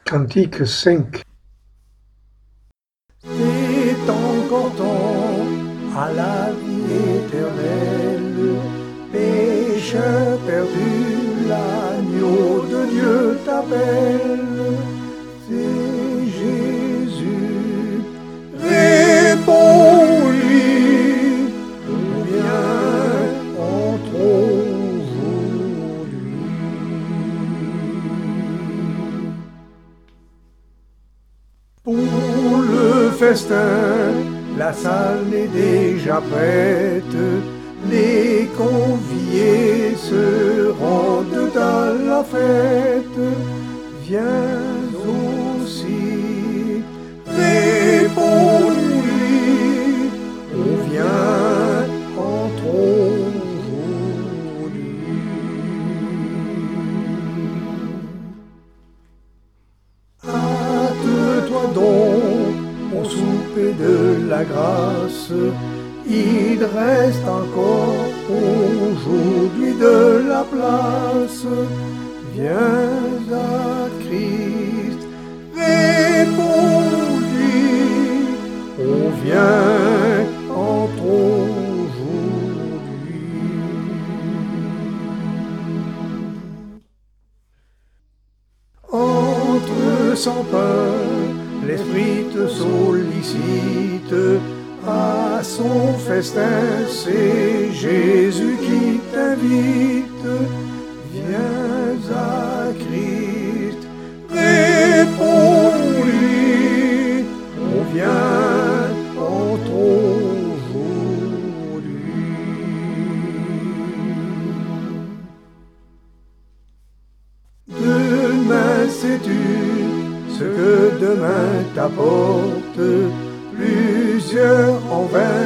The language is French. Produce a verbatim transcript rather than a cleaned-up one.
Cantique cinq. C'est encore temps à la vie éternelle, pécheur perdu, l'agneau de Dieu t'appelle. C'est Jésus, réponds-lui, on vient, entre aujourd'hui. Pour le festin, la salle est déjà prête, les conviés se rendent à la fête. Viens aussi, réponds-lui, on vient, entre aujourd'hui. Hâte-toi donc au souper de la grâce, il reste encore aujourd'hui de la place. Viens à Christ, réponds-lui, on vient, entre aujourd'hui. Entre sans pain, l'esprit te sollicite, à son festin, c'est Jésus qui t'invite. Viens à Christ, réponds-lui, on vient, entre aujourd'hui. Demain, sais-tu ce que demain t'apporte? Plusieurs en vain